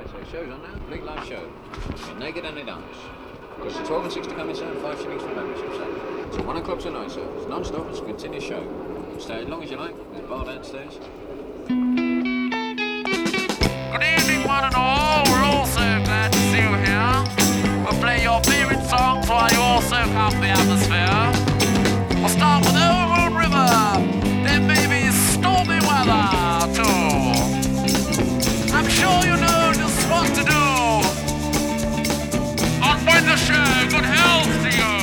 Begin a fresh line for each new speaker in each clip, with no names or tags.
Right, so show's on now, complete live show. You're naked and they dance. Costs you 12 and 6 to come inside, 5 shillings for membership, sir. So 1 o'clock tonight, sir. It's non-stop, it's a continuous show. Stay as long as you like, there's a bar downstairs.
Good evening, one and all. We're all so glad to see you here. We'll play your favorite songs while you all soak up the atmosphere. We'll start with Old River. Then maybe stormy weather, too. I'm sure you know just what to do. On with the show. Good health to you.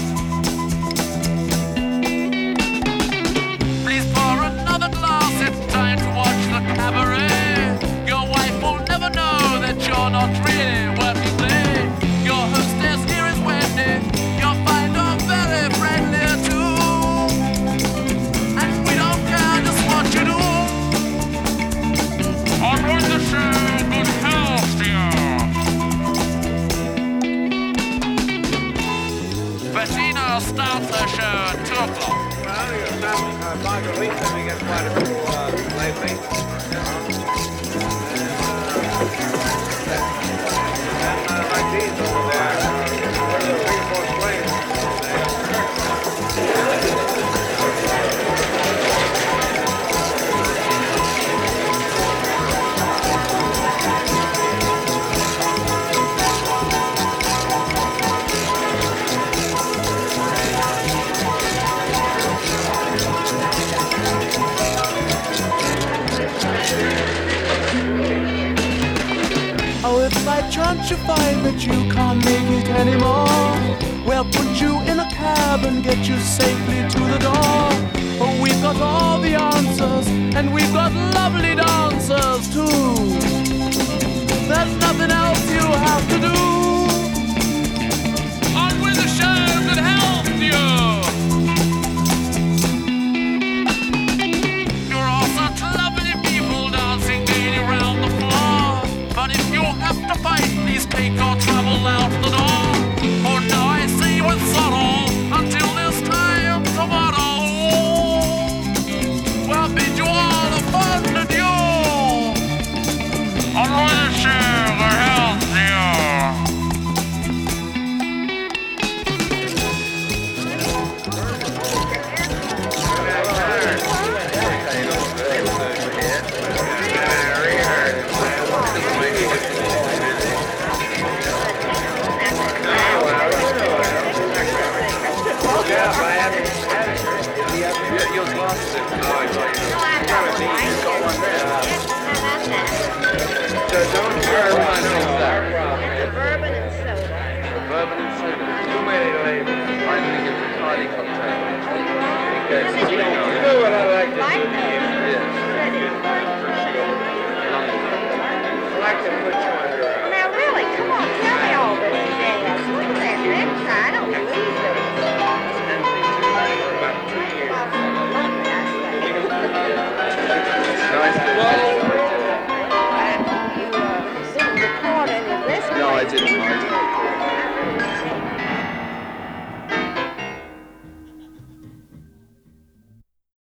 Please pour another glass. It's time to watch the cabaret. Your wife will never know that you're not really working late. Your hostess here is Wendy. You'll find her very friendly too. And we don't care just what you do. On with the show. Good health to you. Bettina starts her show at 2 o'clock.
Well, you're having Margarita, we get quite a few lately. And like these over there, 3 or 4 slaves.
Oh, if by chance you find that you can't make it anymore, we'll put you in a cab and get you safely to the door. Oh, we've got all the answers, and we've got lovely dancers too. There's nothing else you have to do.
On with the show. Good health to you. You're all such lovely people dancing gaily around the floor. But if you have to fight, please take your trouble out the door. For now I say with sorrow, until this time tomorrow, we'll bid you all a fond adieu. On with the show. Good health to you.
Your glasses are so don't hurt that.
Bourbon and soda.
Bourbon and soda. Too many labels. I think it's a tiny cocktail. Because you know what I like to do? Yes. I like to put you under a...
Now really, come on, tell me all this today. Look at that picture. I don't believe it.
About 2 years.
Nice. Well, you didn't record any of this.
No, I didn't.